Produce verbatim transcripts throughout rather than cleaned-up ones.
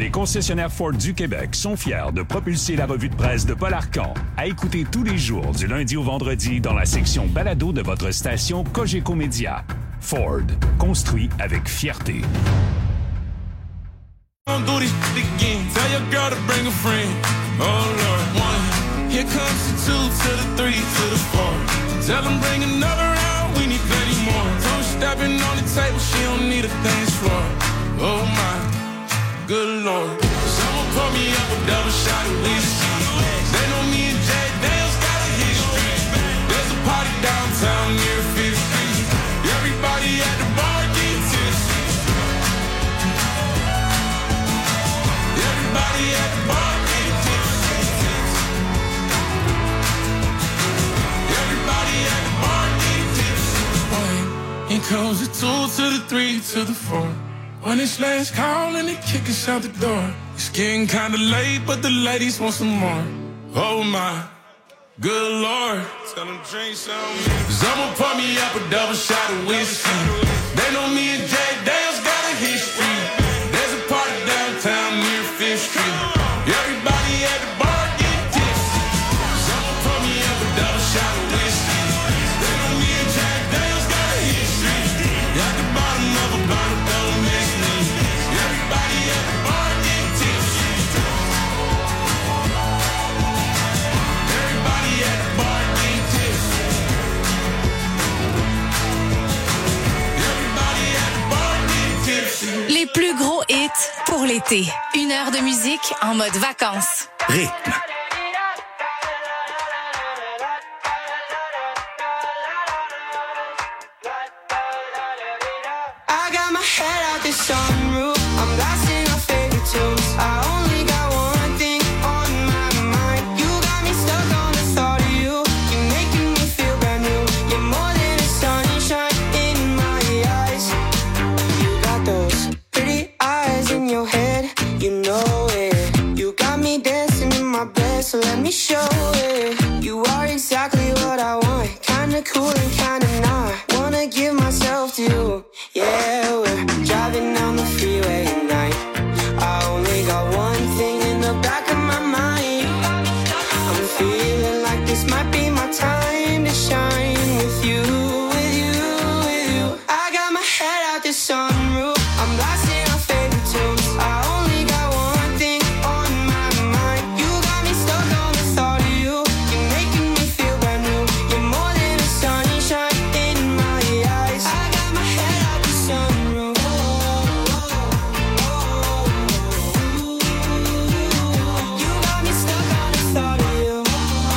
Les concessionnaires Ford du Québec sont fiers de propulser la revue de presse de Paul Arcand à écouter tous les jours du lundi au vendredi dans la section balado de votre station Cogeco Média. Ford, construit avec fierté. Don't do this shit again. Tell your girl to bring a friend. Oh Lord, one. Here comes the two to the three to the four. Tell them bring another round. We need plenty more. Don't stepping on the table. She don't need a dance floor. Oh my, good Lord. Someone pour me up a double shot of whiskey. They know me and Jay Dale's got a history. There's a party downtown near Fifth Street. Everybody at the bar get tipsy. Everybody at the bar get tipsy. Everybody at the bar get tipsy. One, here comes the two to the three to the four. When it's last call and they kick us out the door. It's getting kinda late, but the ladies want some more. Oh my, good Lord. Tell them drink some. Someone pour me up a double shot of whiskey. They know me and Jay Dale's got a history. There's a party downtown near Fifth Street. Everybody at the bar get tipsy. Someone pour me up a double shot of whiskey. They know me and Jay Dale's got a history. At the bottom of a bottle, don't miss me. Everybody at the bar get tipsy. Everybody at the bar get tipsy. Everybody at the bar get tipsy. Les plus gros hits pour l'été. Une heure de musique en mode vacances. Rythme. I got my head out the sunroof. I'm blasting our favorite tunes. I only got one thing on my mind. You got me stuck on the thought of you. You're making me feel brand new. You're more than a sunshine in my eyes. You got those pretty eyes in your head. You know it. You got me dancing in my bed, so let me show it. You are exactly what I want. Kinda cool and kinda not. Wanna give myself to you. Yeah, we're driving down the freeway at night. I only got one thing in the back of my mind. I'm feeling like this might be my time to shine with you, with you, with you. I got my head out the sunroof. I'm blasting our favorite tunes. I only got one thing on my mind. You got me stuck on the thought of you. You're making me feel brand new. You're more than a sunshine in my eyes. I got my head out the sunroof. You got me stuck on the thought of you.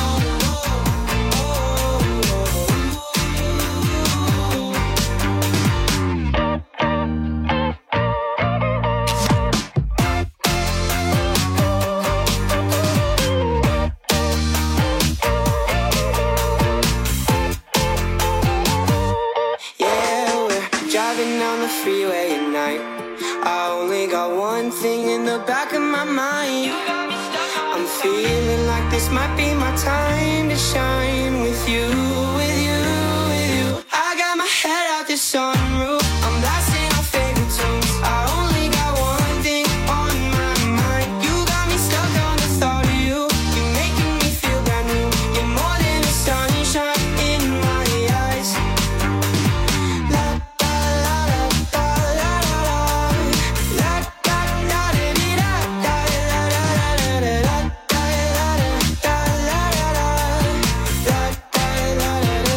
Yeah, we're driving down the freeway at night. I only got one thing in the back of my mind. I'm feeling like this might be my time to shine with you, with you, with you. I got my head out the sunroof. I'm blasting our favorite tunes. I only got one thing on my mind. You got me stuck on the thought of you. You're making me feel brand new. You're more than a sunshine in my eyes. La da la da da la la la. La da da da dee da da la la la la la. La da la da da la la la. La da la da da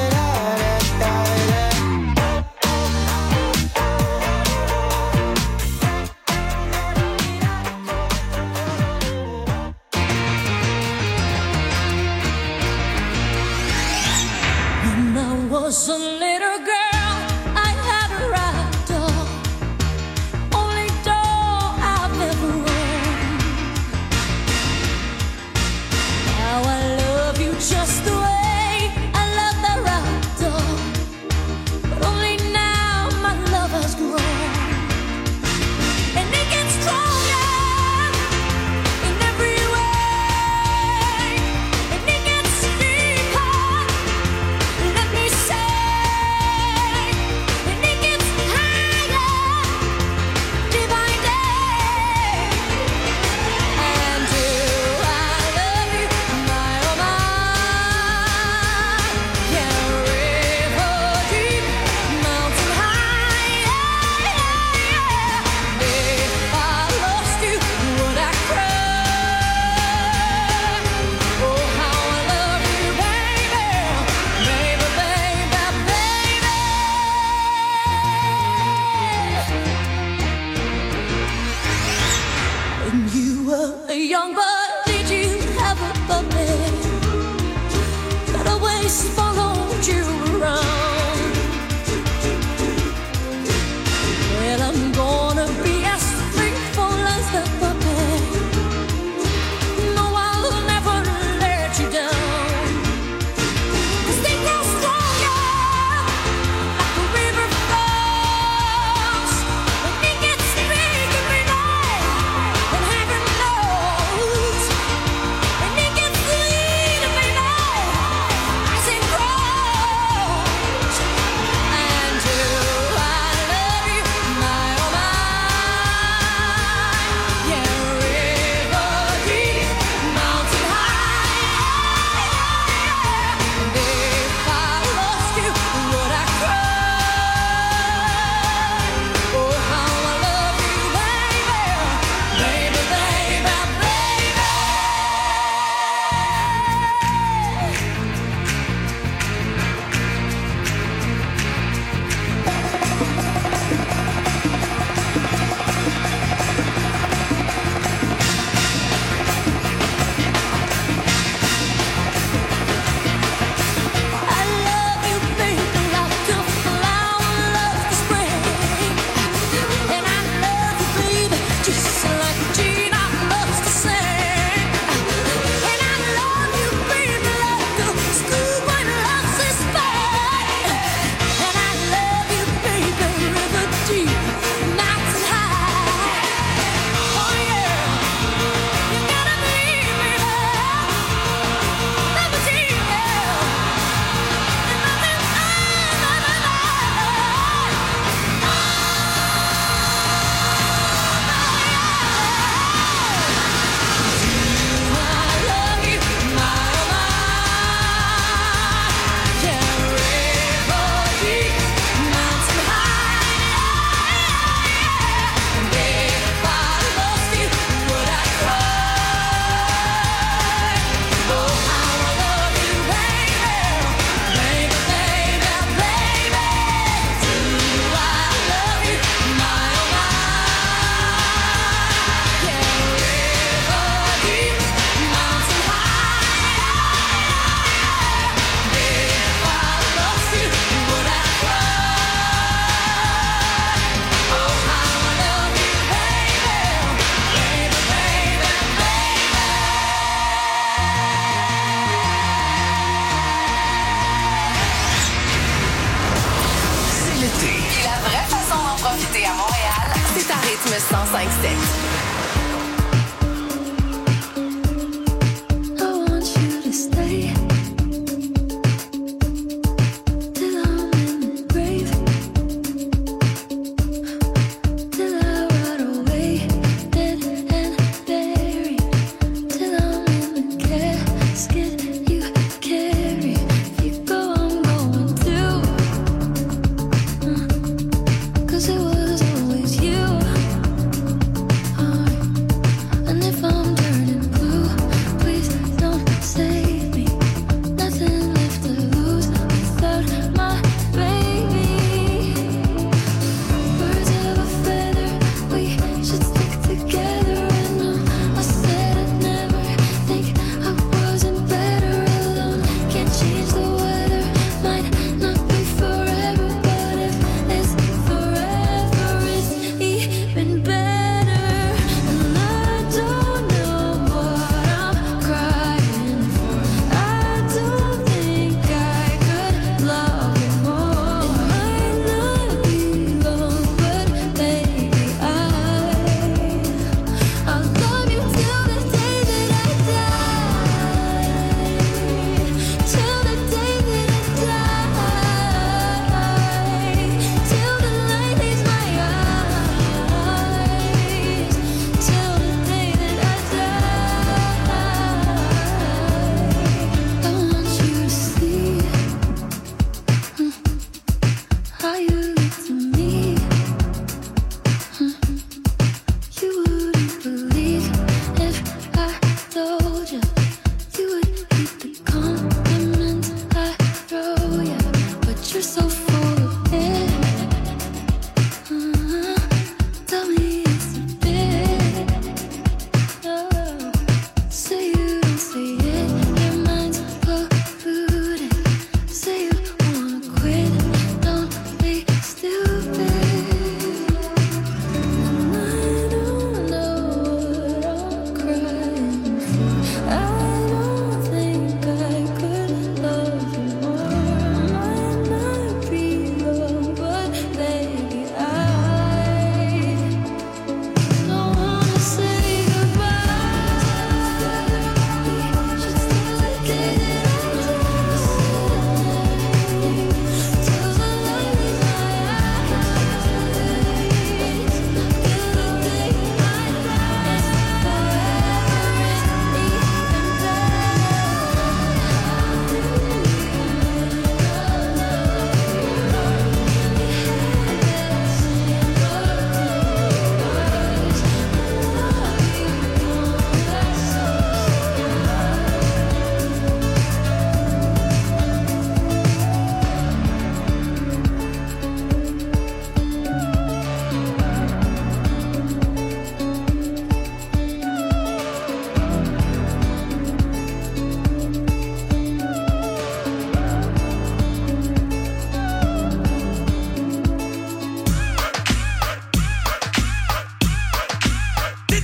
young, but did you have a puppy that always followed you around? Well, I'm gonna be as faithful as the puppy. No, I'll never let you down. cent cinq sept. Cause it was always you.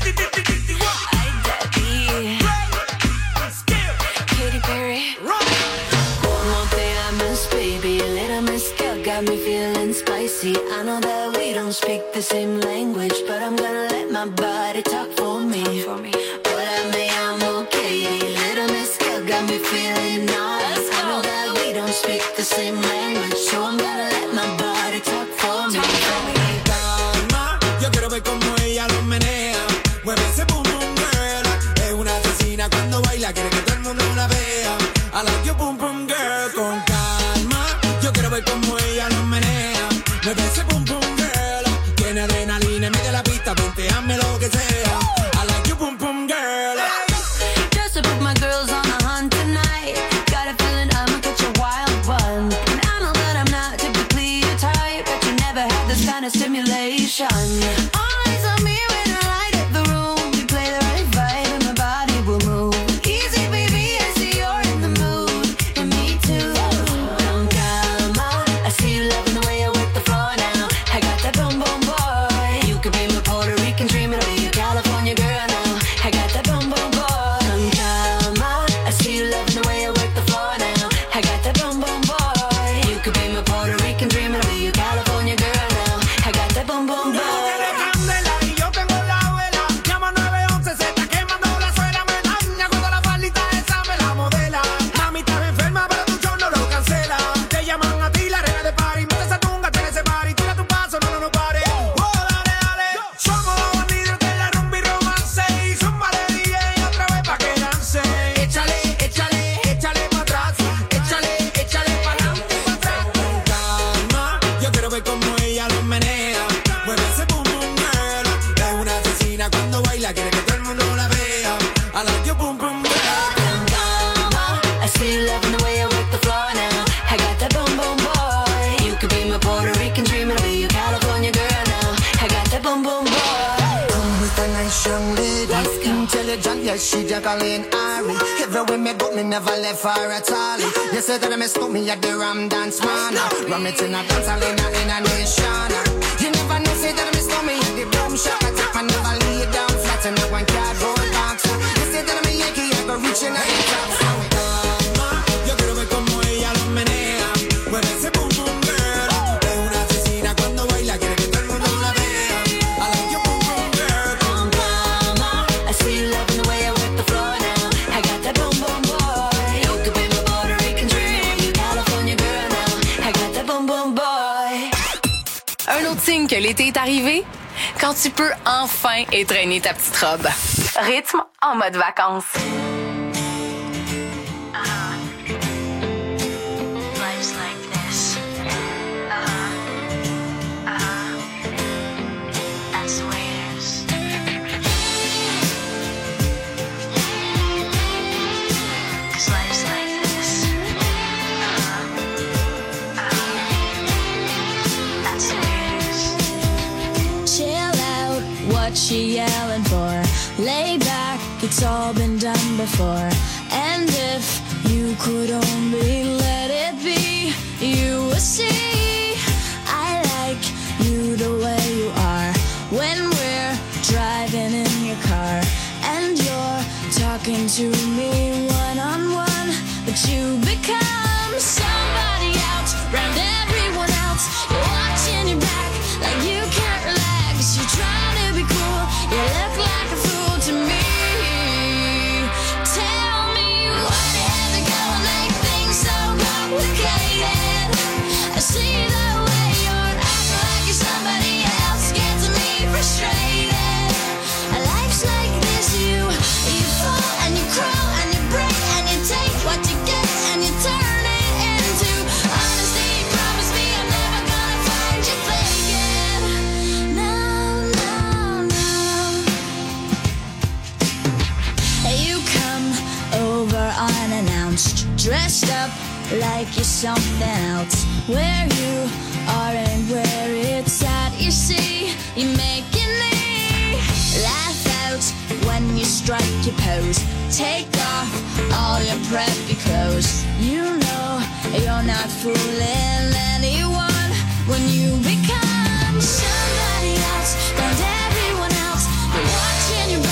Katy Perry. One day I miss baby, a little miss girl got me feeling spicy. I know that we don't speak the same language, but I'm gonna let my body talk for me. For me. Hola, me llamo Katy, little miss girl got me feeling nice. I know that we don't speak the same language, so I'm gonna let my body talk for me. Calma, yo quiero ver cómo ella lo menea. Mueve ese boom boom girl. Es una asesina cuando baila, quiere que todo el mundo la vea. I like your boom boom girl. Con calma, yo quiero ver cómo ella lo menea. Mueve ese boom boom girl. Tiene adrenalina, mete la pista, ponteame lo que sea. I like your boom boom girl. Just to put my girls on a hunt tonight. Got a feeling I'ma catch a wild one. And I know that I'm not typically your type, but you never had this kind of stimulation. Eyes on me when I light up the room. You play the right vibe and my body will move. Easy, baby, I see you're in the mood. And me too. Con calma, I see you loving the way I work the floor now. I got that boom boom boy. You could be my Puerto Rican dream, it'll be your California girl now. I got that boom boom boy. Con calma, I see you loving the way I work the floor now. I got that boom boom boy. You could be my Puerto Rican dream, it'll be your California girl now. I got that boom boom boy. Y yo tengo la vela. Llama nueve once, se está quemando la suela. Me daña cuando la faldita esa me la modela. Mami, estás enferma, pero tu show no lo cancela. Te llaman a ti, la reina de party. Mete esa tunga, tienes ese party. Tira tu paso, no, no, no pare. Oh, dale, dale. Somos los bandidos de la rumba y romance. Y zumba de D J otra vez pa' que dance. Échale, échale, échale pa' atrás. Échale, échale pa' adelante y pa' atrás. Con calma, yo quiero ver cómo ella lo menea. Mueve ese boom boom girl. Es una asesina cuando baila, quiere que todo el mundo la vea. I like your boom boom girl. Con calma, I see you loving the way I work the floor now. I got that boom boom boy. You could be my Puerto Rican dream, I'll be your California girl now. I got that boom boom boy. Come with a nice young lady. Let's go. Intelligent, yes, she Jacqueline Ari. Everywhere me go, me never left her at all. You said that I miss me at the Ram Dance Man. Ram it in a dance hall in a, in a nation. You never know, say that I miss me at the boom shop. I take my never lay down flat in a one cardboard box. You said that I'm a Yankee, I go reaching out the top. Calma, yo quiero ver cómo ella lo menea. Mueve ese boom boom girl. Es una asesina cuando baila, quiere que todo el mundo la vea. I like your boom boom girl. Con calma, I see you loving the way I work the floor now. I got that boom boom boy. You could be my Puerto Rican dream, you California girl now. I got that boom boom boy. Un autre signe que l'été est arrivé, quand tu peux enfin étreigner ta petite robe. Rythme en mode vacances. Life's like this. Uh-huh. Uh-huh. That's the way it is. Cause life's like this. Uh-huh. Uh-huh. That's the way it is. Chill out, what you yelling for? Lay back, it's all been done before. And if you could only let it be, you would see I like you the way you are. When we're driving in your car and you're talking to me one on one, but you become somebody else round everyone else. You're watching your back like you can't relax. You're trying to be cool, you look like a fool to me. Tell me what has it gonna make things so complicated? I see the way you're acting like you're somebody else, gets me frustrated. Life's like this, you you fall and you crawl and you break and you take what you get and you turn it into honesty. Promise me I'm never gonna find you faking. No, no, no. You come over unannounced, dressed up like you're something else. Where you are and where it's at, you see, you're making me laugh out when you strike your pose. Take off all your preppy clothes. You know you're not fooling anyone when you become somebody else, and everyone else. You're watching your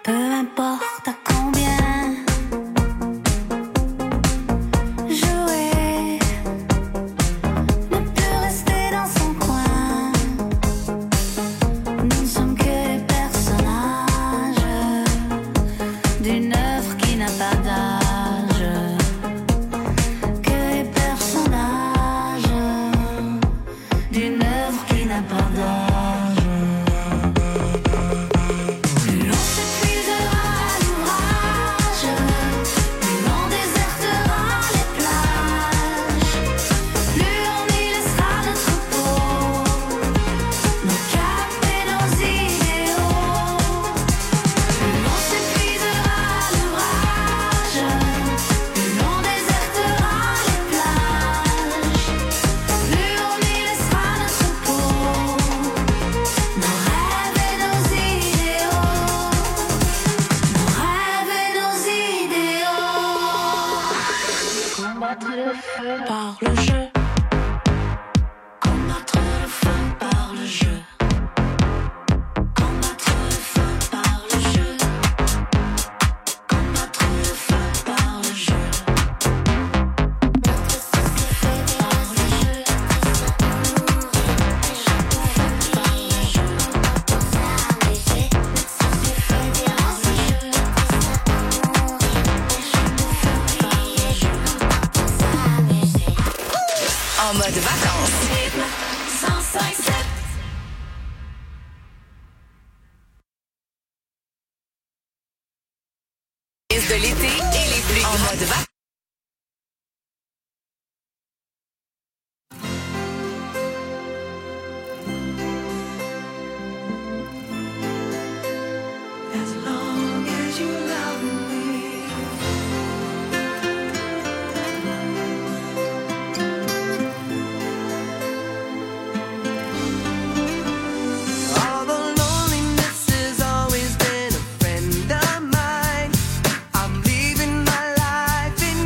Peu importe à combien. Jouer, ne plus rester dans son coin. Nous ne sommes que les personnages d'une œuvre qui n'a pas d'âge. Que les personnages d'une œuvre qui n'a pas d'âge. Par le jeu, combattre le feu par le jeu, combattre le feu par le jeu, combattre le feu par le jeu, notre souci fait par le jeu, par le jeu, pour s'amuser, notre souci fait par le jeu, En mode vacances. cent cinq sept. De l'été et les plus en mode vacances. As long as you love me. All the loneliness has always been a friend of mine. I'm leaving my life in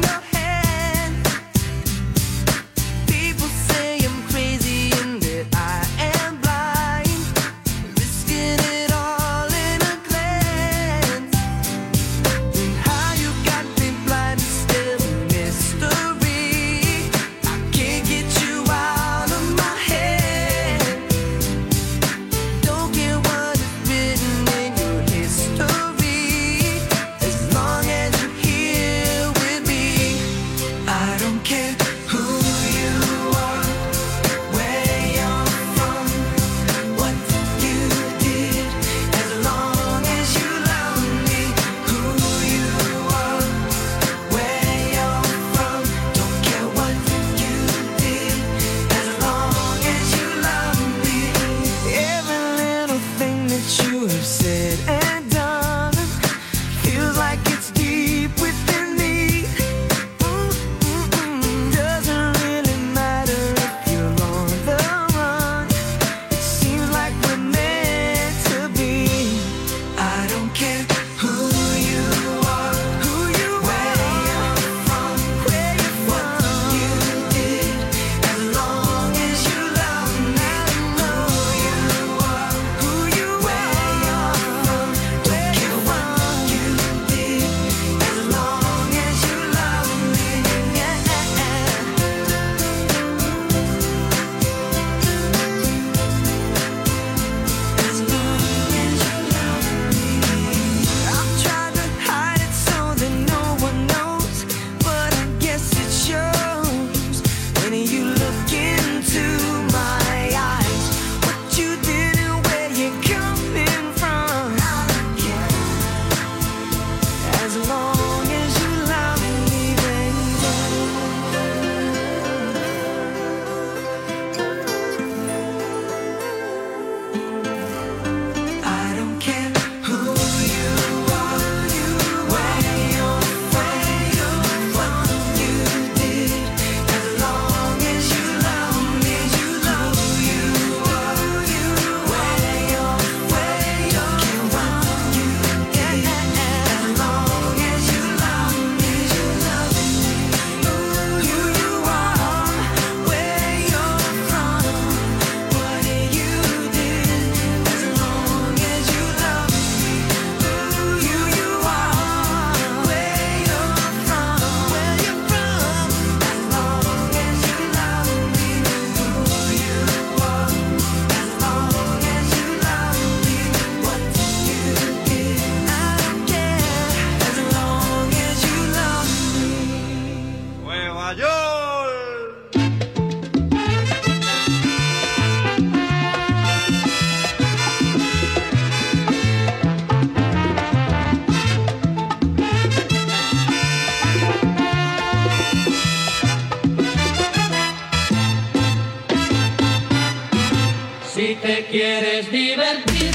te quieres divertir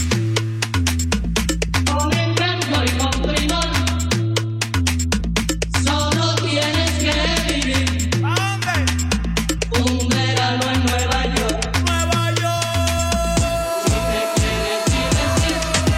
con encanto y con primor, solo tienes que vivir un verano en Nueva York. Nueva York. Si te quieres divertir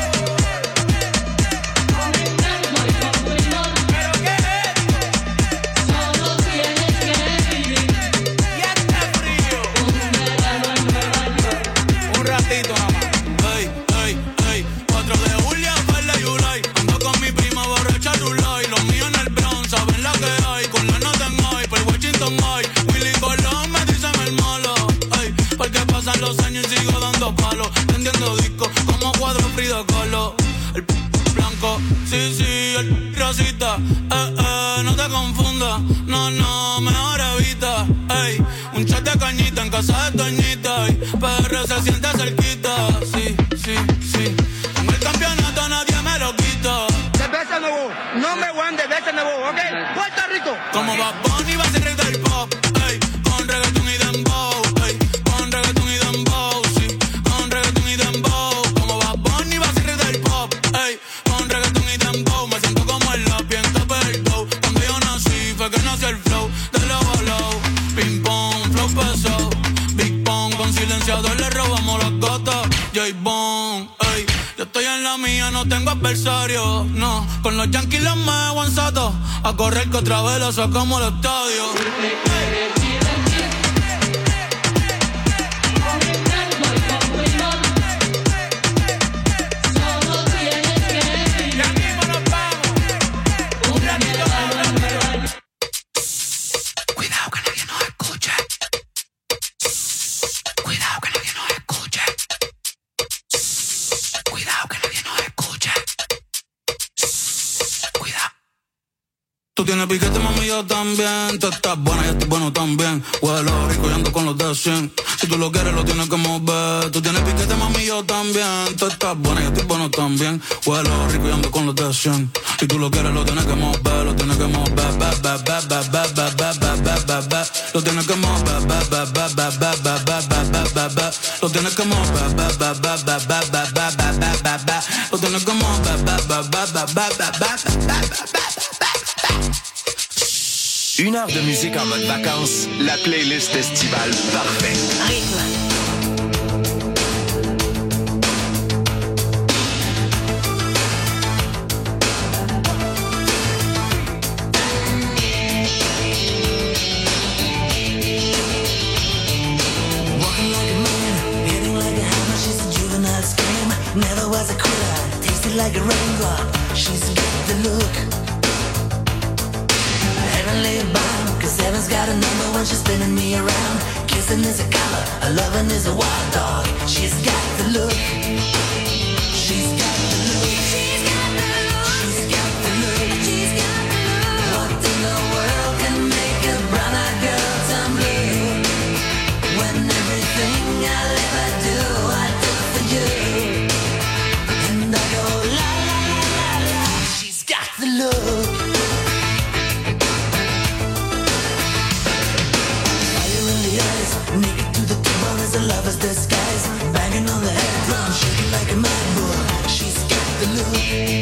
con encanto y con primor, ¿Pero qué es? solo tienes que vivir Y este frío. un verano en Nueva York. Un ratito nada más. Ey, ey, ey, cuatro de julio, verde July. Ando con mi prima borracha Rulay. Los míos en el Bronx, saben lo que hay. Con la nota en high, por Washington High. Willy Colón me dicen el malo. Ey, porque pasan los años y sigo dando palos. Vendiendo discos como cuadro Frida Kahlo. El p blanco, sí, sí, el rosita. Eh, eh, no te confundas. No, no, mejor evita. Ey, un chat de cañita en casa de Toñita. Ey, P R se siente cerquita. Sí, sí, sí. Con el campeonato nadie me lo quita. De veces nuevo, no me van de veces nuevo, ¿ok? Puerto Rico. Como Bad Bunny va a ser rey del pop. Ey, con reggaeton y dembow. Ey, con reggaeton y dembow. Sí, con reggaeton y dembow. Como Bad Bunny va a ser rey del pop. Ey, con reggaeton y dembow. Me siento como el lápiz en top del dough. Cuando yo nací fue que nació el flow de low a low. Ping pong, flow pesado. Big Pong, con silenciador le robamos las gotas. J-Bone, ey, yo estoy en la mía, no tengo adversario. No, con los Yankees los me aguanzato. A correr que otra vez lo sacamos al estadio. Si te quieres divertir con encanto y con primor, solo tienes que vivir Ya mismo nos vamos. un verano en Nueva York. Cuidado que nadie nos escuche. Cuidado que nadie nos escuche. Cuidado que nadie nos escuche. Cuidado. Tú tienes piquete, mami, yo también. Tú estás buena, yo estoy bueno también. Huelo rico y ando con los de cien. Si tú lo quieres, lo tienes que mover. Tú tienes piquete, mami, yo también. Tú estás buena, yo estoy bueno también. Huelo rico y ando con los de cien. Si tú lo quieres, lo tienes que mover. Lo tienes que mover. Ba, ba, ba, ba, ba, ba, ba, ba, ba, ba, ba. Lo tienes que mover. Ba, ba, ba, ba, ba, ba, ba, ba, ba, ba, ba. Lo tienes que mover. Ba, ba, ba, ba, ba, ba, ba, ba, ba, ba, ba. Lo tienes que mover. Ba, ba, ba, ba, ba, ba, ba, ba, ba, ba. Une heure de musique en mode vacances, la playlist estivale parfaite. Rythme. Walking like a man, hitting like a hammer. She's a juvenile scam. Never was a quitter. Tasted like a raindrop. She's got the look. Heavenly bound, cause heaven's got a number when she's spinning me around. Kissing is a color, a loving is a wild dog. She's got the look. She's got the look. She's got the look. She's got the look. She's got the look. What in the world can make a brown-eyed girl turn blue? When everything I'll ever do, I do for you. And I go la la la la la. She's got the look. Fire in the eyes, naked to the bone as a lover's disguise. Banging on the head drum, shaking like a mad bull. She's got the look.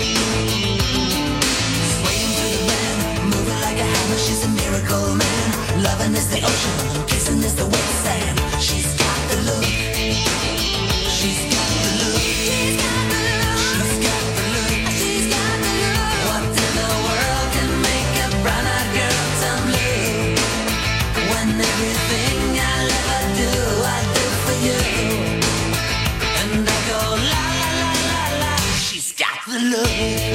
Swaying to the band, moving like a hammer. She's a miracle man. Loving is the ocean, kissing is the wet sand. She's got the look. She's got the look. She's got the look. She's got the look. She's got the look. What in the world can make a brown-eyed girl turn blue? When everything I'll ever do, I do for you. And I go la la la la la. She's got the look.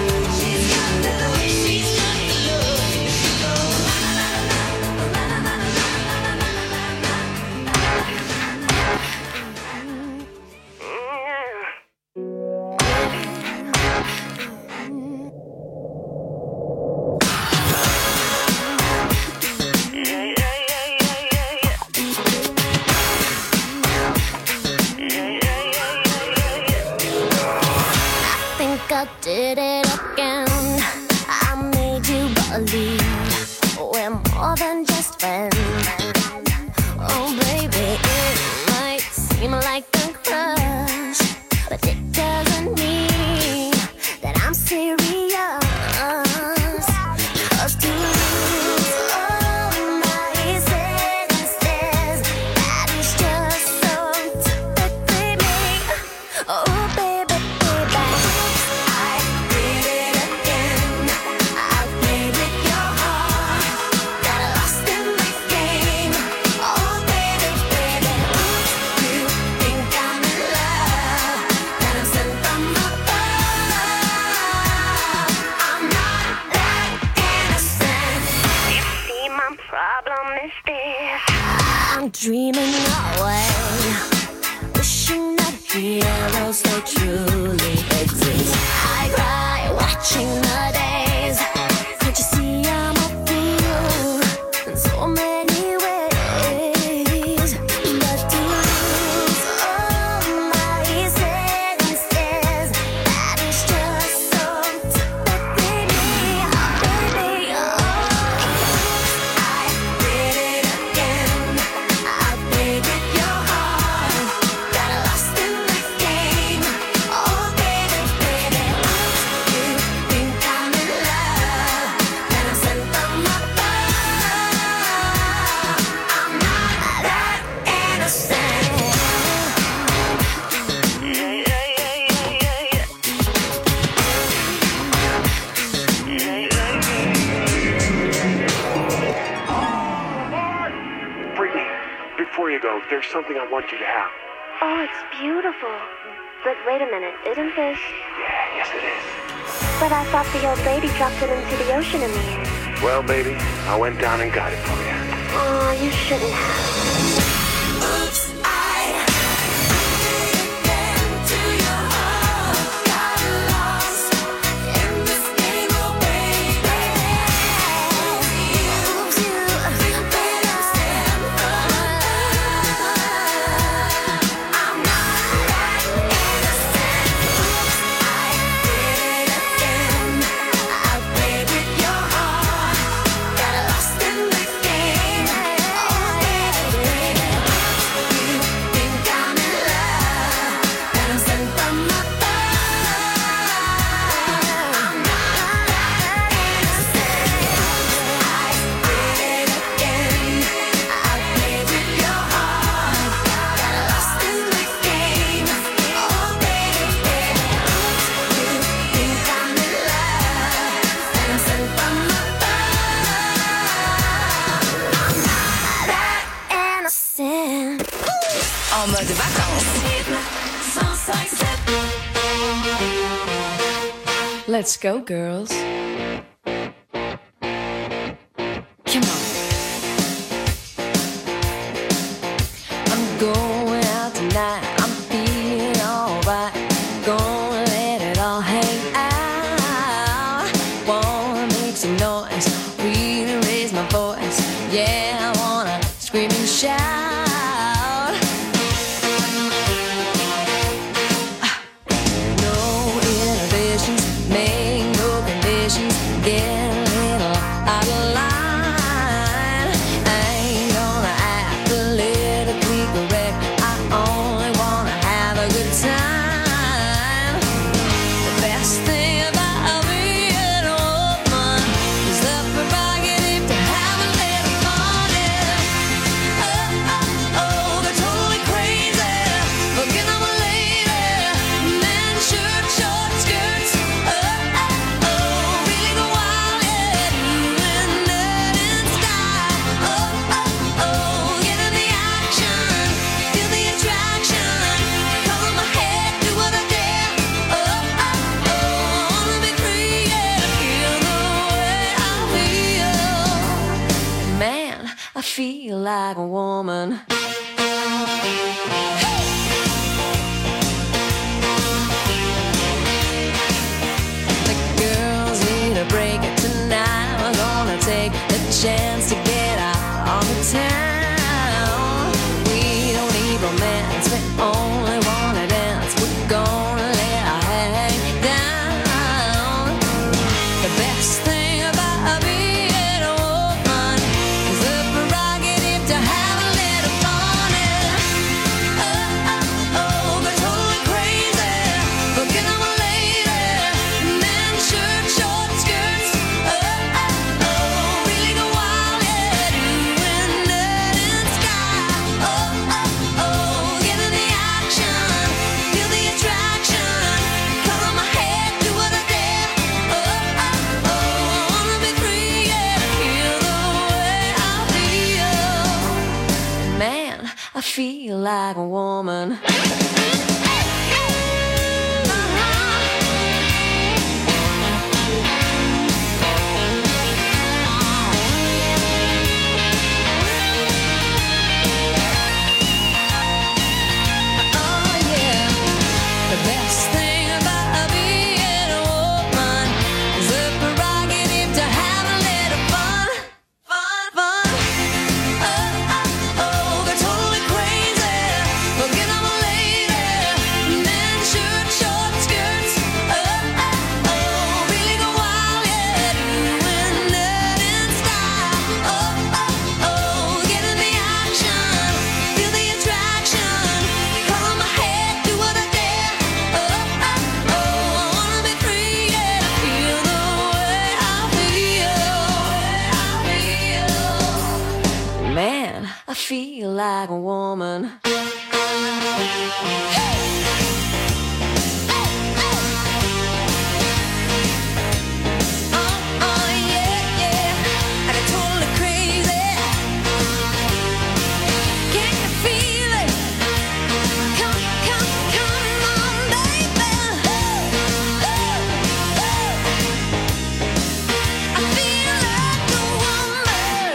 I did it again. I made you believe we're more than just friends. Oh baby, it might seem like a crush, but it doesn't mean that I'm serious. 'Cause to lose all my senses, that is just so typically me. Oh baby, baby, I did it again. I played with your heart, got lost in the game. Oh baby, baby, you think I'm in love, that I'm sent from above. I'm not that innocent. You see, my problem is this: I'm dreaming away, wishing that heroes they truly exist. I cry watching the days. Can't you see I'm a fool in so many ways? But to lose all my senses, that is just so typically me. Baby, oh, I did it again. I played with your heart, got lost in the game. Oh baby, baby, you think I'm in love, that I'm sent from above. I'm not that innocent. Brittany, before you go, there's something I want you to have. Oh, it's beautiful. But wait a minute, isn't this? Yeah, yes it is. But I thought the old lady dropped it into the ocean in the end. Well, baby, I went down and got it for you. Oh, you shouldn't have. Oops, I again to your heart, got lost in this game, oh baby. You better stand for love. I'm not that innocent. Oops, I did it again. I played with your heart, got lost in the game. Oh baby, you think I'm in love, that I'm sent from above. I'm not that innocent. I did it again. I played with your heart, got lost in the game. Oh baby, baby, you think I'm in love, that I'm sent from above. I'm not that innocent. En mode vacances. Let's go, girls. Come on. I'm going out tonight. I'm feeling alright. Gonna let it all hang out. Wanna make some noise, really raise my voice. Yeah, I wanna scream and shout. No inhibitions, make no conditions. Get a little out of line. I ain't gonna act politically correct. I only wanna have a good time. The best thing about being a woman is the prerogative to have a little fun. Yeah. Oh, oh, oh, they're totally crazy. Forget I'm a lady. Men, shirt, short skirts. Oh, oh, oh, really go wild, yeah. Doing that in style. Oh, oh, oh, get in the action. Feel the attraction. Cover my head, do what I dare. Oh, oh, oh, wanna be free, yeah. Feel the way I feel. Man, I feel like a woman. The girls need a break tonight. We're gonna take the chance to get out on the town. We don't need romance, we only wanna dance. We're gonna let our hang down. The best thing about being a woman is the prerogative to have a little fun. Yeah. Oh, oh, oh, they're totally crazy. Forget I'm a lady. Men, shirt, short skirts. Oh, oh, oh, really go wild, yeah. Doing that in style. Oh, oh, oh, get in the action. Feel the attraction. Cover my head, do what I dare. Oh, oh, oh, wanna be free, yeah. Feel the way I feel. Man, I feel like a woman. Oh yeah, the best thing about being a woman is the prerogative to have a little fun, fun, fun. Oh, oh, oh, they're totally crazy. Forget I'm a lady. Men, shirt, short skirts. Oh, oh, oh, really go wild, yeah. Doing that in style. Oh, oh, oh, get in the action. Feel the attraction. Cover my head, do what I dare. Oh, oh, oh, wanna be free, yeah. Feel the way I feel. Man, I feel like a woman. Oh, oh, yeah, yeah. I got totally crazy. Can you feel it? Come, come, come on, baby. I feel like a woman.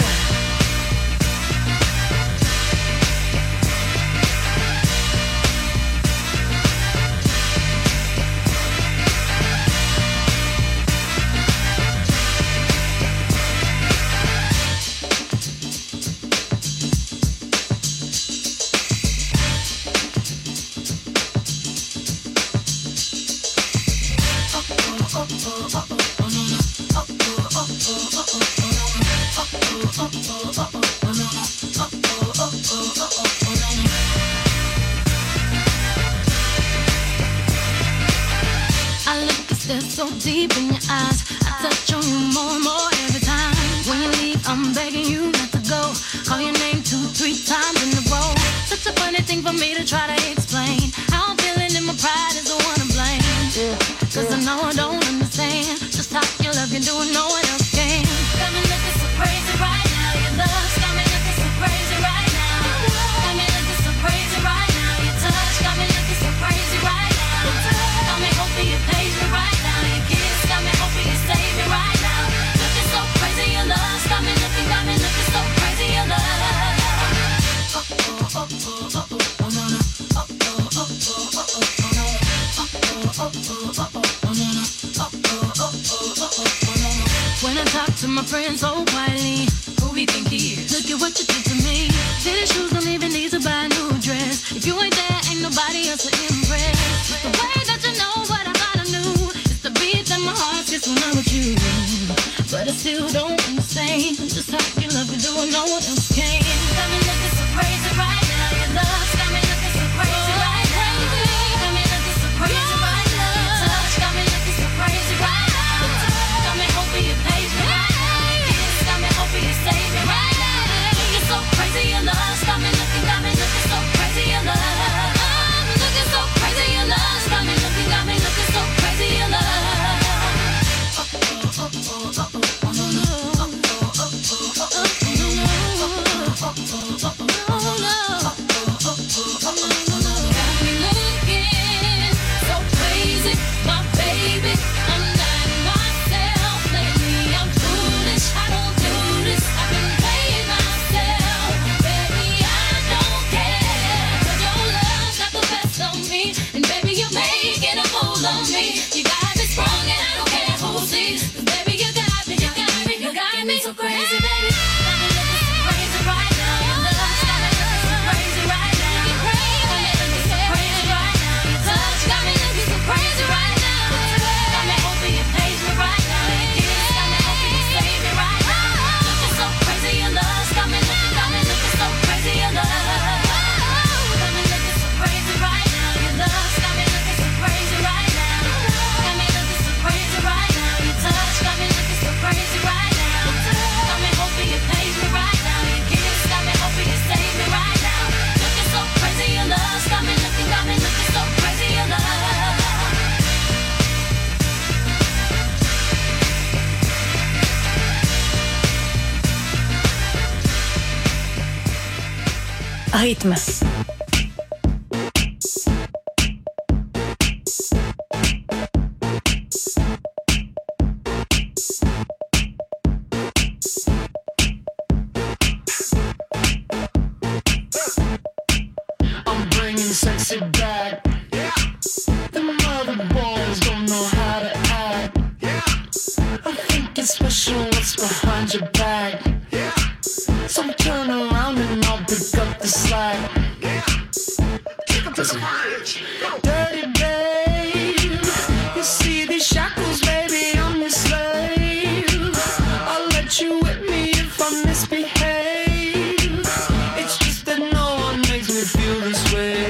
I look and stare so deep in your eyes. I touch on you more and more every time. When you leave, I'm begging you not to go. Call your name two, three times in a row. Such a funny thing for me to try to explain. How I'm feeling and my pride is the one to blame. Cause I know I don't understand just how your love can do it, no one else can. Got me looking so crazy right now. Your love's got me looking so crazy right now. Got me looking so crazy right now. Your touch got me looking so crazy right now. Got me hoping you page me right now. Your kiss got me hoping you save me right now. Looking so crazy, your love's got me looking, got me he think he is? Look at what you did to me. Fitted shoes don't even need to buy a new dress. If you ain't there, ain't nobody else to impress. The way that you know what I thought I knew is the beat that my heart gets when I'm with you. But I still don't understand just how you love me, doing no one else can. Got me looking so crazy right now. Your love's got me looking so crazy right now. Got me looking so crazy right now. Your touch got me looking so crazy right now. Got me hoping you page me right now. Your kiss got me hoping you save me right now. Looking so crazy, your love's got me looking, got me looking so crazy, your love. Looking so crazy, your love's got me looking, got me looking so crazy, your love. You got me sprung and I don't care who sees. Baby, you got me, you got me, you got me so crazy, baby. Got me looking so crazy right now. Your love's got me looking so crazy right now. Got me looking so crazy right now. Your touch got me looking so crazy right now. Got me hoping you page me right now. Your kiss got me hoping you save me right now. Looking so crazy, your love's got me looking, got me looking so crazy, your love. Got me looking so crazy right now. Your love's got me looking so crazy right now. Crazy right now, your touch got me looking so crazy right now. Got me hoping you page me right now. Your kiss got me hoping you save me right now. Looking so crazy, your love's got me looking, got me looking so crazy, your love. Rythme. Sexy back, yeah. The mother boys don't know how to act, yeah. I think it's special what's behind your back, yeah. So turn around and I'll pick up the slack, yeah. Take 'em to the bridge. Dirty babe, you see these shackles, baby, I'm your slave. I'll let you whip me if I misbehave. It's just that no one makes me feel this way.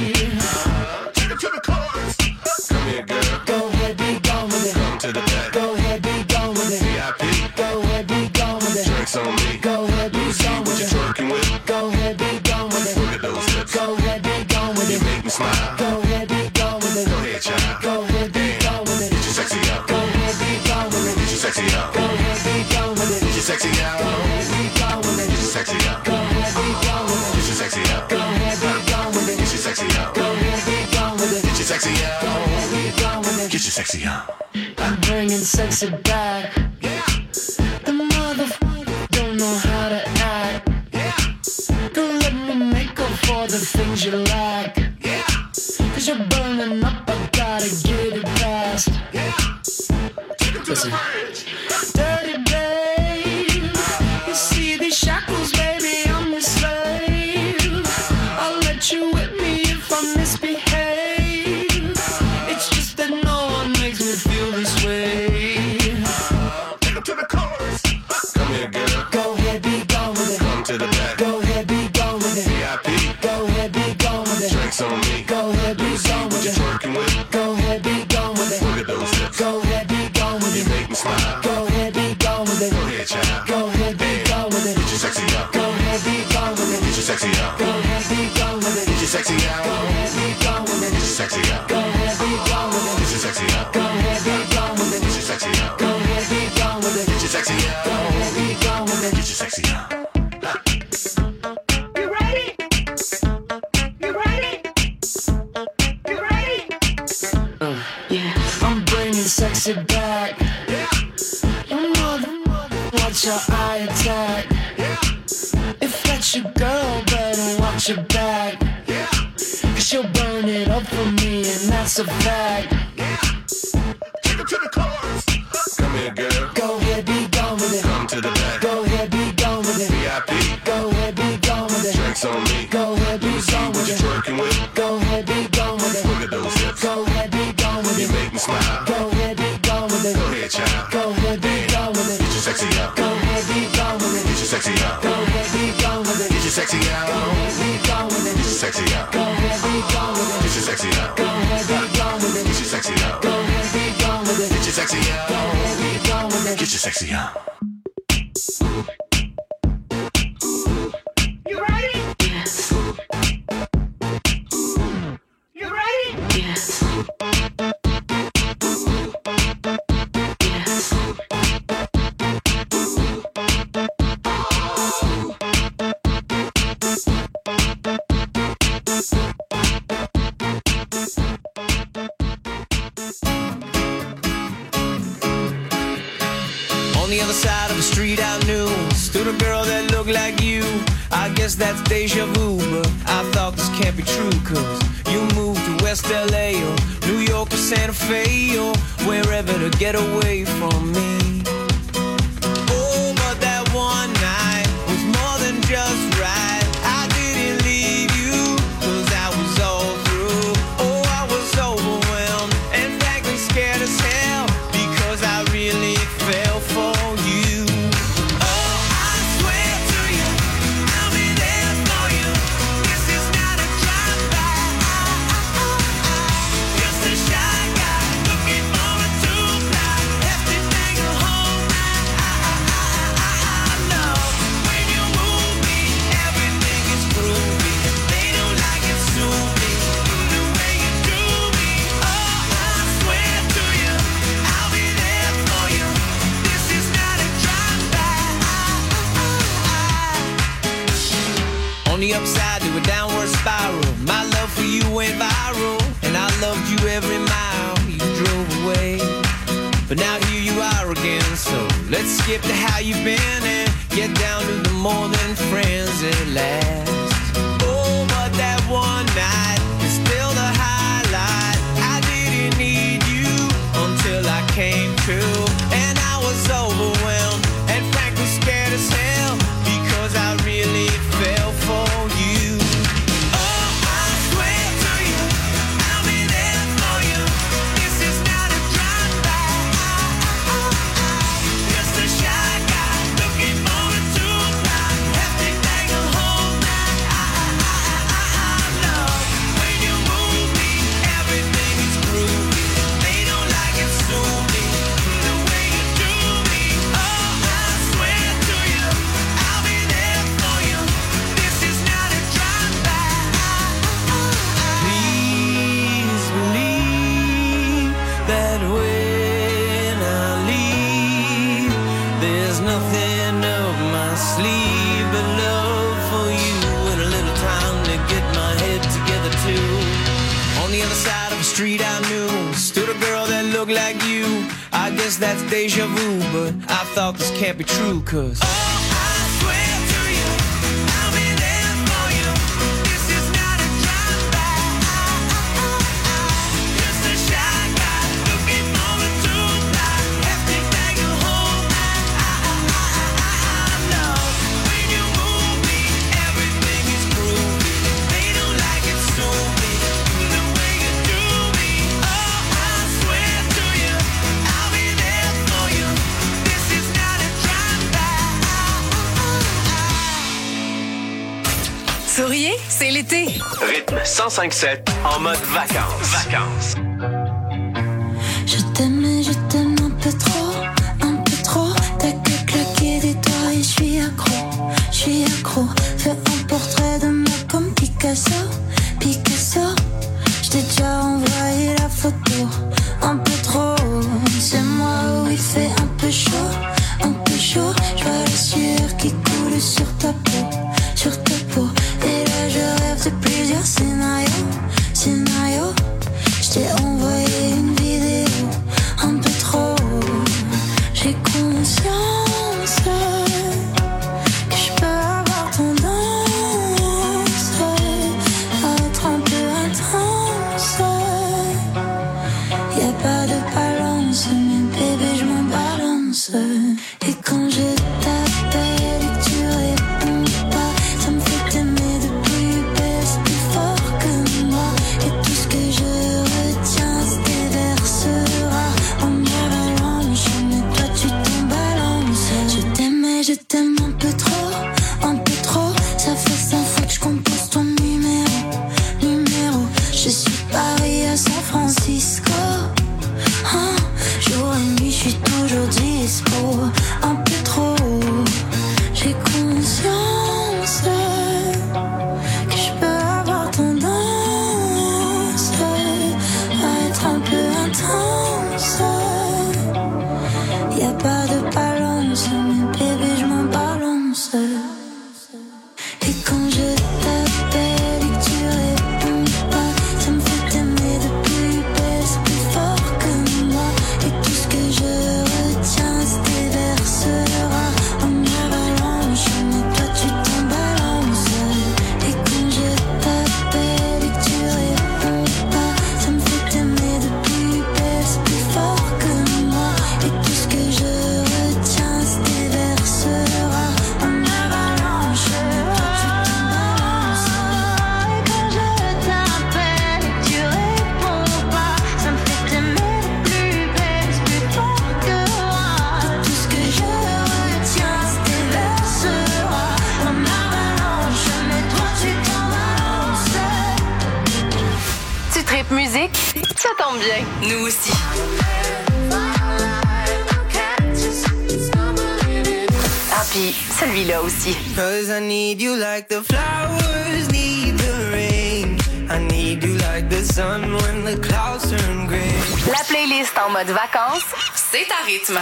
On me. Go ahead, be gone with it. Twerking with. Go ahead, be gone with it. Look at those lips. Go ahead, be gone with it. You make me smile. Go ahead, be gone with it. Go ahead, child. Go ahead, be gone with it. Get your sexy out. Go ahead, be gone with it. Get your sexy out. Go ahead, be gone with it. Get your sexy out. Go ahead, be gone with it. Get your sexy out. Go ahead, be gone with it. Get your sexy out. Go ahead, be gone with it. Get your sexy out. Go ahead, be gone with it. Get your sexy out. Go ahead, be gone with it. Get your sexy out. I'm bringing sexy back. Yeah. The motherfucker don't know how to act. Yeah. Don't let me make up for the things you lack. Yeah. Cause you're burning up, I gotta get it fast. Yeah. Take it to the bridge. Dirty babe, you see these shackles, baby, I'm your slave. I'll let you whip me if I misbehave. It's just that no one makes me feel this way. Take 'em to the chorus. Come here, girl. Go ahead, be gone with it. Come to the back. Go ahead, be gone with it. V I P. Go ahead, be gone with it. Drinks on me. Go ahead, be gone with it. Twerking with. Go ahead, be gone with it. Look at those lips. Go ahead, be gone with You it. make me smile. Go ahead, be gone with it. Go ahead, child. Go ahead, be gone with it. Get your sexy out. Go ahead, be gone with it. Get your sexy out. Go ahead, be gone with it. Get your sexy out. Go ahead, be gone with it. Get your sexy out. Go ahead, be gone with it. Get your sexy out. Go ahead, be gone with it. Get your sexy out. Go ahead, be gone with it. Get your sexy out. Go ahead, be gone with it. Get your sexy out. You ready? You ready? You ready? Uh, yeah. I'm bringing sexy back. Yeah. Your mother, watch your eye attack. Yeah. If that's your girl, better watch your back. Yeah. Cause she'll burn it up for me, and that's a fact. Yeah. Take 'em to the chorus. Come here, girl. Go ahead, be gone with it. Come to the back. Go ahead, be gone with it. I P. Go ahead, be gone with it. Drinks on me. Go ahead, be gone with What you it. twerking with? Go ahead, be gone with it. Look at those hips. Go ahead, be gone with You it. make me smile. Go ahead, be gone with it. Go ahead, child. Go ahead, be gone with it. Get your sexy out. Go ahead, be gone with it. Get your sexy out. Go ahead, be gone with it. Get your sexy out. Go ahead, be gone with it. Get your sexy out. Go ahead, be gone with it. Get your sexy out. Go ahead, be gone with it. Get your sexy out. Go ahead, be gone with it. Get your sexy out. Go ahead, be gone with it. Get your sexy out. You ready? Yes. You ready? Yes. Yes. On the other side of the street I knew stood a girl that looked like you. I guess that's deja vu, but I thought this can't be true. Cause you moved to West L A or New York or Santa Fe or wherever to get away from me. Oh, but that one night was more than just right. I didn't leave you cause I was all through. Oh, I was overwhelmed and frankly scared as hell because I really fell for you. Oh, I swear to you, I'll be there for you. This is not a drive-by. Just a shy guy looking for a two-ply. Left it hanging home I know when you move me, everything is groovy. They don't like it, sue me the way you do me. Oh, I swear to you, I'll be there for you. This is not a drive-by. On the upside to a downward spiral, my love for you went viral, and I loved you every mile you drove away. But now here you are again, so let's skip to how you've been and get down to the more than friends at last. Oh, but that one night is still the highlight. I didn't need you until I came to, and I was overwhelmed and frankly scared as hell because I really fell for you. Oh, I swear to you, I'll be there for you. This is not a drive-by. Just a shy guy looking for a two-ply. Have to take a whole night. I know when you move me, everything is groovy. They don't like it, sue me the way you do me. Oh, I swear to you, I'll be there for you. This is not a drive-by. Please believe that when I leave, there's nothing up my sleeve but love for you and a little time to get my head together too. On the other side of the street I knew stood a girl that looked like you. I guess that's deja vu, but I thought this can't be true. Cause oh, I swear to you, I'll be there for you. This is not a drive-by. Just a shy guy looking for a two-ply. Have to take a whole night. I know when you move me, everything is groovy. They don't like it, sue me the way you do me. Oh, I swear to you, I'll be there for you. This is not a drive-by. Souriez, c'est l'été. Rythme cent cinq sept en mode vacances. Vacances. Je t'aime et je t'aime un peu trop, un peu trop. T'as que claquer des doigts et je suis accro, je suis accro. Fais un portrait de moi comme Picasso, Picasso. Je t'ai déjà envoyé la photo, un peu trop. C'est moi où il fait un peu chaud, un peu chaud. Je vois la sueur qui coule sur ta peau, sur ta peau. Et là je rêve de plusieurs scénarios, scénarios. Je t'ai envoyé une vidéo, un peu trop. J'ai conscience que je peux avoir tendance à être un peu intense. Y'a pas de balance, mais bébé je m'en balance. Et quand je t'appelle et que tu réponds, conscience que je peux avoir tendance à être un peu intense. Y a pas de balance, mais bébé je m'en balance. Et quand je t'appelle et que tu réponds pas, ça me fait t'aimer de plus belle, c'est plus fort que moi. Et tout ce que je retiens se déversera en avalanche, mais toi tu t'en balances. Et quand je t'appelle et que tu réponds pas, ça me fait t'aimer de plus belle, c'est plus fort que moi. Et tout ce que je retiens se déversera en avalanche, mais toi tu t'en balances. Et quand je t'appelle et que tu réponds pas, ça me fait t'aimer de plus belle, c'est plus fort que moi. Et tout ce que je retiens se déversera en avalanche, mais toi tu t'en balances. Tu tripes musique? Ça tombe bien. Nous aussi. Ah, puis celui-là aussi. Cause I need you like the flowers need the rain. I need you like the sun when the clouds turn gray. La playlist en mode vacances, c'est à rythme.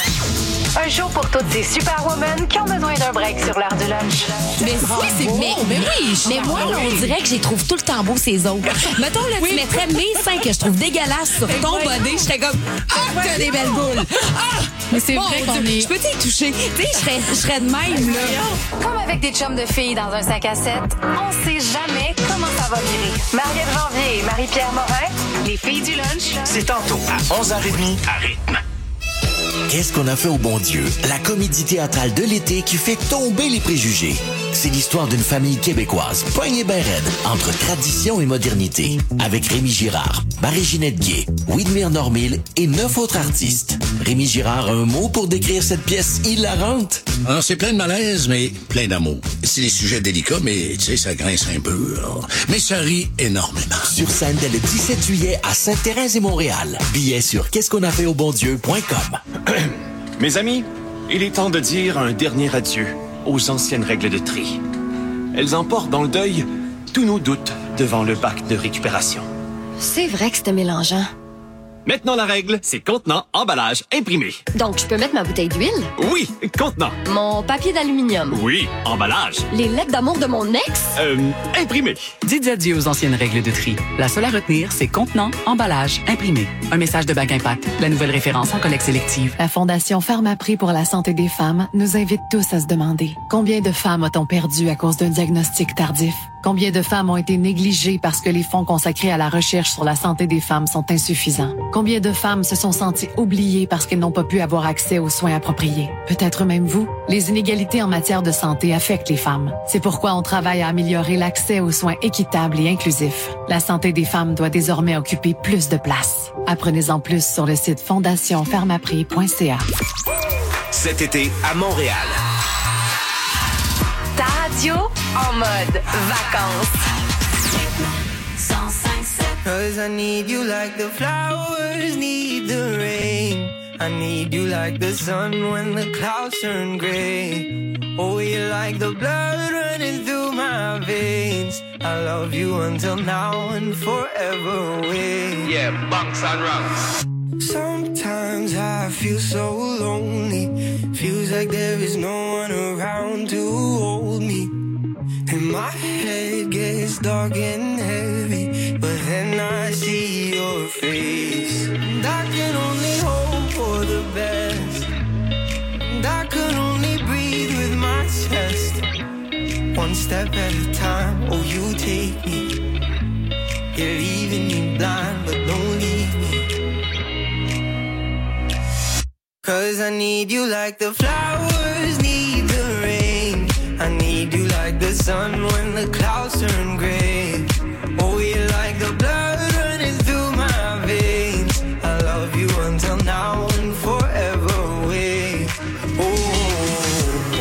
Un show pour toutes ces superwomen qui ont besoin d'un break sur l'heure du lunch. Mais oui, c'est mais, mais oui, mais moi là, on dirait que j'y trouve tout le temps beau ces autres. Mettons là, tu mettrais mes seins que je trouve dégueulasses sur ton body, j'étais comme ah, t'as des belles boules. Ah, mais c'est vrai qu'on est. Je peux t'y toucher. Tu sais, je serais, je serais de même là. Comme avec des chums de filles dans un sac à sept, on sait jamais comment ça va virer. Mariette Janvier et Marie-Pierre Morin, les filles du lunch. C'est tantôt à onze heures trente à rythme. Qu'est-ce qu'on a fait au bon Dieu? La comédie théâtrale de l'été qui fait tomber les préjugés. C'est l'histoire d'une famille québécoise, poignée ben raide, entre tradition et modernité. Avec Rémi Girard, Marie-Ginette Guay, Widmir Normil et neuf autres artistes. Rémi Girard a un mot pour décrire cette pièce hilarante? Alors, c'est plein de malaise, mais plein d'amour. C'est des sujets délicats, mais tu sais, ça grince un peu. Alors. Mais ça rit énormément. Sur scène dès le dix-sept juillet à Sainte-Thérèse et Montréal. Billets sur qu'est-ce qu'on a fait au bon Dieu point com. Mes amis, il est temps de dire un dernier adieu aux anciennes règles de tri. Elles emportent dans le deuil tous nos doutes devant le bac de récupération. C'est vrai que c'était mélangeant. Maintenant, la règle, c'est contenant, emballage, imprimé. Donc, je peux mettre ma bouteille d'huile? Oui, contenant. Mon papier d'aluminium? Oui, emballage. Les lettres d'amour de mon ex? Euh, imprimé. Dites adieu aux anciennes règles de tri. La seule à retenir, c'est contenant, emballage, imprimé. Un message de Bac Impact, la nouvelle référence en collecte sélective. La Fondation Pharmaprix pour la santé des femmes nous invite tous à se demander combien de femmes a-t-on perdu à cause d'un diagnostic tardif? Combien de femmes ont été négligées parce que les fonds consacrés à la recherche sur la santé des femmes sont insuffisants? Combien de femmes se sont senties oubliées parce qu'elles n'ont pas pu avoir accès aux soins appropriés? Peut-être même vous. Les inégalités en matière de santé affectent les femmes. C'est pourquoi on travaille à améliorer l'accès aux soins équitables et inclusifs. La santé des femmes doit désormais occuper plus de place. Apprenez-en plus sur le site fondation pharmaprix point c a. Cet été à Montréal. Ta radio en mode vacances. Cause I need you like the flowers need the rain. I need you like the sun when the clouds turn gray. Oh, you're like the blood running through my veins. I love you until now and forever away. Yeah, bunks and rungs. Sometimes I feel so lonely. Feels like there is no one around to hold me. And my head gets dark and heavy, but then I see your face. And I can only hope for the best. And I can only breathe with my chest. One step at a time, oh you take me. You're leaving me blind, but don't leave me. Cause I need you like the flowers need the rain. I need you like the sun when the clouds turn gray. Oh, you're like the blood running through my veins. I love you until now and forever away. Oh, oh,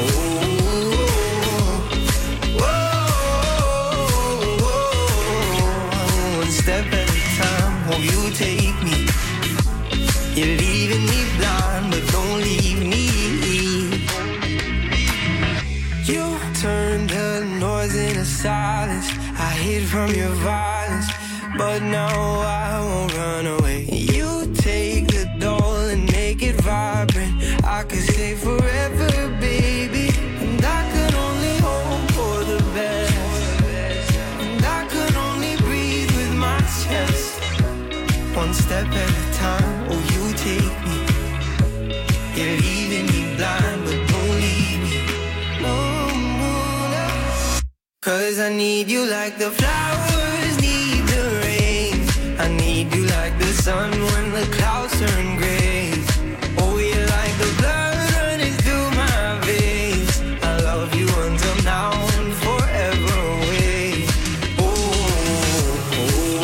oh, oh, oh. One step at a time, oh, you take me. You're leaving me blind, but don't leave me. You You turned the noise into silence. I hid from your violence, but now I won't run away. You take the doll and make it vibrant. I could stay forever, baby, and I could only hope for the best. And I could only breathe with my chest. One step at a time, oh you take me. You're leaving me blind, but don't leave me. No, no, no. Cause I need you like the flowers need the rain. I need you like the sun when the clouds turn gray. Oh, you're like the blood running through my veins. I love you until now and forever away. Oh, oh,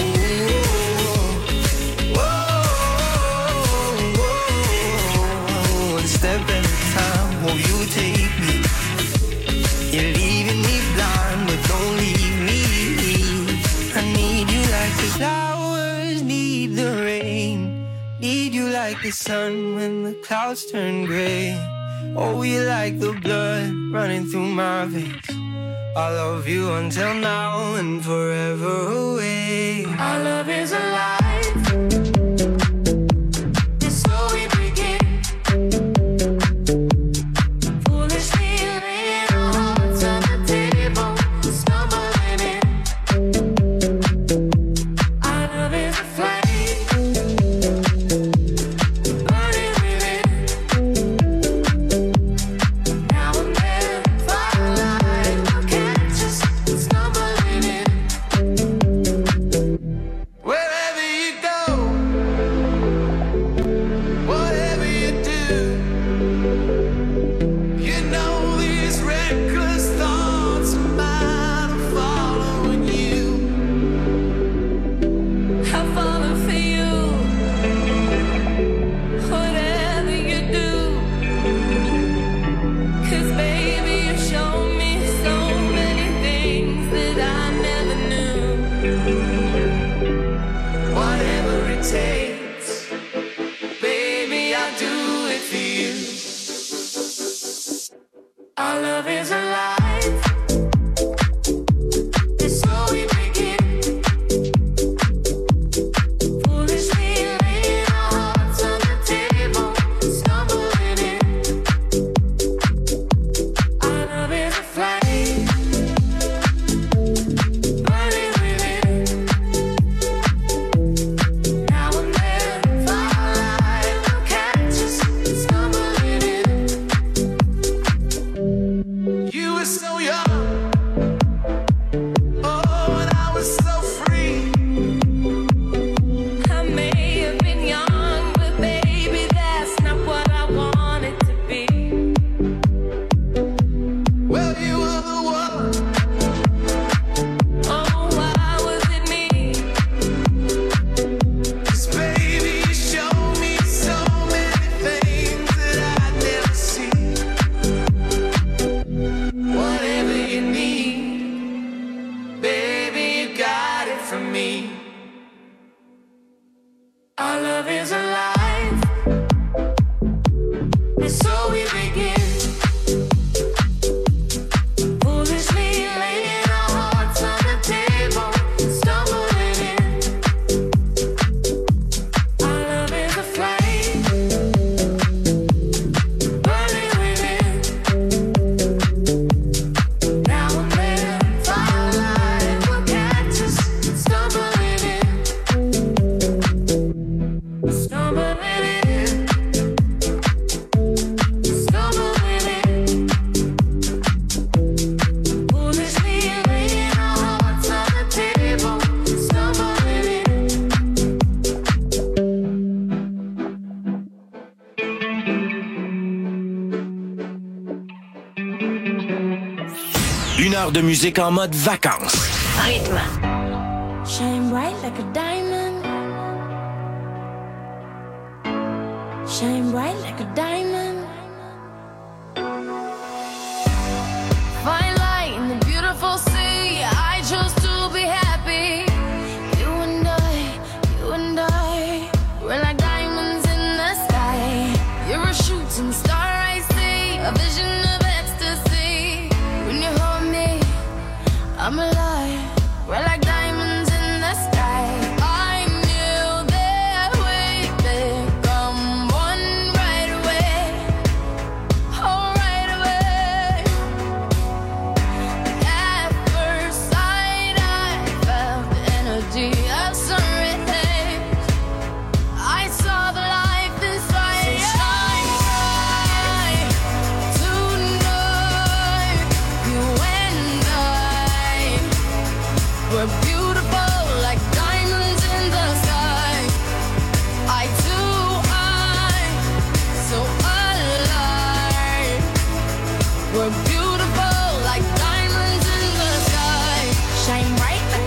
oh, oh, oh. One step at a time, oh, you take me. You're leaving me blind, but don't leave me. I need you like the flowers need the rain. Need you like the sun when the clouds turn gray. Oh, you like the blood running through my veins. I love you until now and forever away. Our love is alive. It's so we begin. Foolishly laying our hearts on the table, stumbling in. Our love is a flame, burning within. Now and then, firelight will catch us stumbling in. Wherever you go, whatever you do, you know these reckless thoughts of mine are following you. I follow for you, whatever you do. 'Cause baby, you show me so many things that I never knew. Whatever it takes, baby, I'll do it for you. Our love is alive. It's so we begin. Foolishly laying our hearts on the table, stumbling in. Our love is a flame, burning within. Now and then, firelight will catch us stumbling in. You were so young, oh, and I was so free. I may have been young, but baby, that's not what I wanted to be. Well, you were the one. Oh, why was it me? 'Cause baby, you showed me so many things that I'd never seen. Whatever you need, baby, you got it from me. Our love is alive. And so we begin. Foolishly laying our hearts on the table, stumbling in. Our love is a flame, burning within. Now and then, firelight will catch us stumbling in. Stumbling in. Stumbling in. Foolishly laying our hearts on the table, stumbling in. Une heure de musique en mode vacances. Rythme. Shine bright like a diamond. Shine bright like a diamond. Fine light in the beautiful sea. I chose to be happy. You and I, you and I, we're like diamonds in the sky. You're a shooting star I see, a vision of ecstasy. We I'm alive.